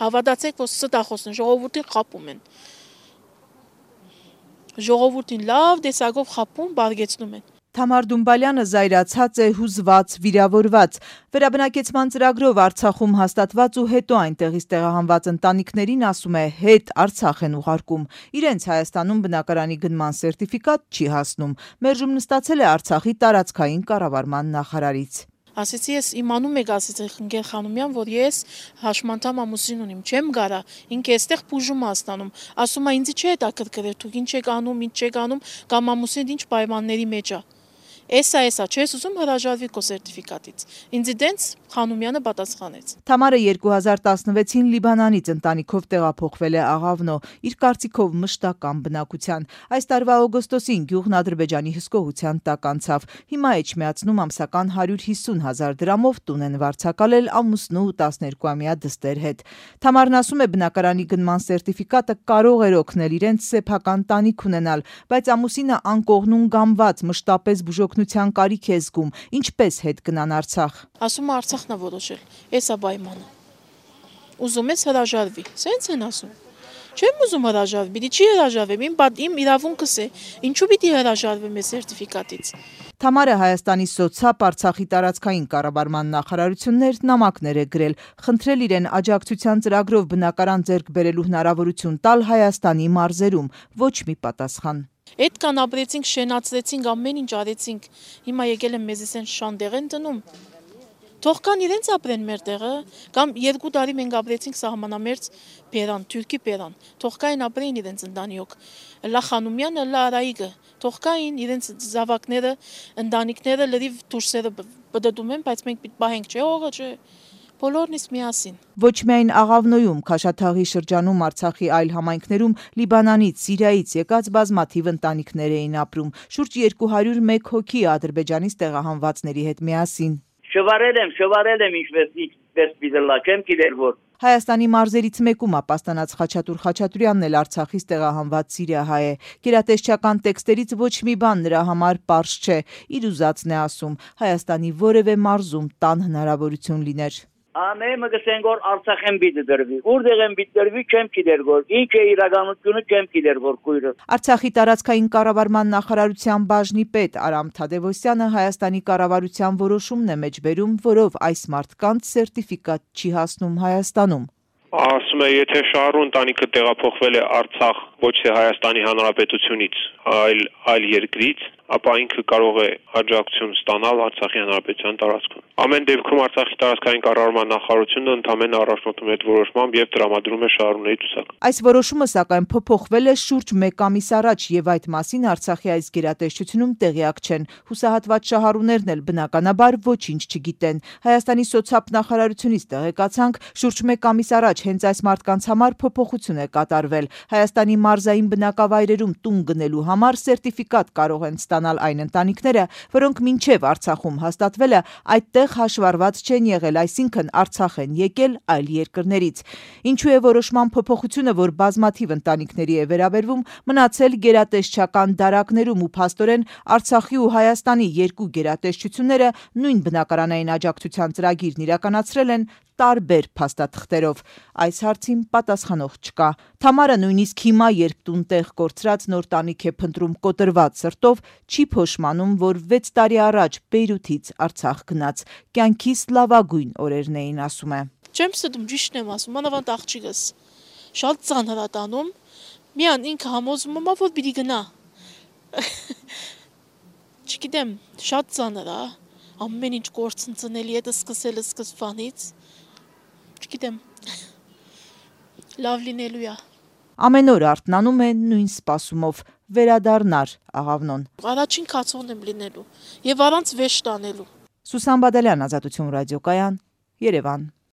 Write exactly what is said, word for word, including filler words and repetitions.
Հավատացեք, որ ստախոսն ժողովրդին խապում են։ Ժողովրդին լավ տեսակով խապում, բարգեցնում են։ Թամար Դումբալյանը զայրացած է, հուզված, վիրավորված։ Վերաբնակեցման ծրագրով Արցախում հաստատված ու հետո այնտեղից տեղահանված ընտանիքներին, ասում է, հետ Արցախ են ուղարկում։ Իրենց Հայաստանում բնակարանի գնման սերտիֆիկատ չի հասնում։ Մերժում նստացել է Արցախի տարածքային կառավարման նախարարից։ Ասեցի, ես իմանում եք, ասեցի Խնգեր Խանոմյան, որ ես հաշմանդամ ամուսին ունիմ, չեմ գարա, ինքը էստեղ բուժում է ստանում, ասում է ինձ չի հետաքրքրել, դուք ինչ եք անում, ինչ չեք անում, կամ ամուսին ինչ պայմանների մեջ է։ Էսա, էսա, չես ուզում հրաժարվի քո սերտիֆիկատից։ Ինձ դենց Խանոմյանը պատասխանեց։ Թամարը երկու հազար տասնվեցին Լիբանանից ընտանիքով տեղափոխվել է Աղավնո, իր կարծիքով մշտական բնակության։ Այս տարվա օգոստոսին գյուղն Ադրբեջանի հսկողության տակ անցավ։ Հիմա էջմիածնում ամսական հարյուր հիսուն հազար դրամով տուն են վարձակալել ամուսնու ու տասներկուամյա դստեր հետ։ Թամարն ասում է, բնակարանի գնման սերտիֆիկատը կարող էր օգնել իրենց սեփական տանիք ունենալ, բայց ամուսինը անկողնուն գամված, մշտապես բուժօգնության կարիք է զգում, ինչպես հետ գնան Արցախ։ Ասում է Արցախն է որոշել, էսա պայմանը։ Ուզում ես հրաժարվի, սենց են ասում։ Չեմ ուզում հրաժարվի, պիտի չի հրաժարվեմ, իմ, իմ իրավունքս է, ինչու պիտի հրաժարվեմ այս սերտիֆիկատից։ Թամարը Հայաստանի սոցապ Արցախի տարածքային կառավարման նախարարություններ նամակներ է գրել, խնդրել իրեն աջակցության ծրագրով բնակարան ձեռք բերելու հնարավորություն տալ Հայաստանի մարզերում, ոչ մի պատասխան։ Այդ կան ապրեցինք, շենացրեցինք, ամեն ինչ արեցինք, հիմա եկել են մեզից են շանդեղ են տնում։ Թող կան իրենց ապրեն մեր տեղը, կամ երկու տարի մենք ապրեցինք սահմանամերձ Բերան, Թուրքի Բերան, թող կային ապրեին իրենց ընտանիք, լա Խանոմյանը, լա Արայիկը, թող կային իրենց զավակները, ընտանիքները լրիվ դուրսերը բդդում են, բայց մենք պիտի պահենք, չէ, օղը, չէ։ Բոլորն իսկ միասին։ Ոչ միայն Աղավնոյում, Քաշաթաղի շրջանում, Արցախի այլ համայնքներում Լիբանանից, Սիրիայից եկած բազմաթիվ ընտանիքներ էին ապրում, շուրջ երկու հարյուր ու մեկ հոգի Ադրբեջանից տեղահանվածների հետ միասին։ Շվարել եմ, շվարել եմ ինչպես ինչպես պիտի չեմ գիտեր որ։ Հայաստանի մարզերից մեկում ապաստանած Խաչատուր Խաչատուրյանն էլ Արցախից տեղահանված սիրիահայ է։ Գերատեսչական տեքստերից ոչ մի բան նրա համար պարզ չէ, իր ուզածն է ասում, Հայաստանի որևէ մարզում տան հնարավորություն լիներ։ Ամեն մգսեն որ Արցախ եմ պիտի դրվի, որտեղ եմ պիտի դրվի չեմ գիտեր որ, ինչ է իրականությունը չեմ գիտեր որ քույրը։ Արցախի տարածքային կառավարման նախարարության բաժնի պետ Արամ Թադևոսյանը Հայաստանի կառավարության որոշումն է մեջբերում, որով այս մարդկանց սերտիֆիկատ չի հասնում Հայաստանում։ Ասում է, եթե շահառու ընտանիքը տեղափոխվել է Արցախ ոչ թե Հայաստանի Հանրապետությունից, այլ այլ երկրից, ապա ինքը կարող է աջակցություն ստանալ Արցախի Հանրապետության տարածքում։ Ամեն դեպքում Արցախի տարածքային կառավարման նախարարությունը ընդամենը առաջնորդում է այդ որոշմամբ եւ տրամադրում է շահառուների ցուցակ։ Այս որոշումը սակայն փոփոխվել է շուրջ մեկ ամիս առաջ եւ այդ մասին Արցախի այս գերատեսչությունում տեղյակ չեն։ Հուսահատված շահառուներն էլ բնականաբար ոչինչ չգիտեն։ Հայաստանի սոցապ նախարարությունից տեղեկացանք, շուրջ մեկ ամիս առաջ հենց այս մարդկանց համար փոփոխություն է կատարվել։ Հայաստանի մարզային բնակավայրերում տուն գնելու համար սերտիֆիկատ կարող են ստանալ այն ընտանիքները, որոնք մինչև Արցախում հաստատվելը այդտեղ հաշվառված չեն եղել, այսինքն Արցախ են եկել այլ երկրներից։ Ինչու է որոշման փոփոխությունը, որ բազմաթիվ ընտանիքների է վերաբերվում, մնացել գերատեսչական դարակներում ու փաստորեն Արցախի ու Հայաստանի երկու գերատեսչությունները նույն բնակարանային աջակցության ծրագիրն իրականացրել են տարբեր փաստաթղթերով։ Այս հարցին պատասխանող չկա։ Թամարը նույնիսկ հիմա, երբ տուն տեղ կորցրած նոր տանիք է փնտրում կոտրված սրտով, չի փոշմանում, որ վեց տարի առաջ Բեյրութից Արցախ գնաց։ Կյանքիս լավագույն օրերն էին, ասում է։ Չեմ ստում, ճիշտն եմ ասում, մանավանդ աղջիկս։ Շատ ծանր է տանում։ Միան ինքը համոզում է, որ պիտի գնա։ Չգիտեմ, շատ ծանր է։ Ամեն ինչ կորցնցնելի է, դա սկսել է սկզբանից։ Չգիտեմ, լավ լինելու է։ Ամեն օր արթնանում է նույն սպասումով, վերադառնար Աղավնոն։ Առաջին քացողն եմ լինելու եւ առանց վեշ տանելու։ Սուսան Բադալյան, Ազատություն ռադիոկայան, Երևան։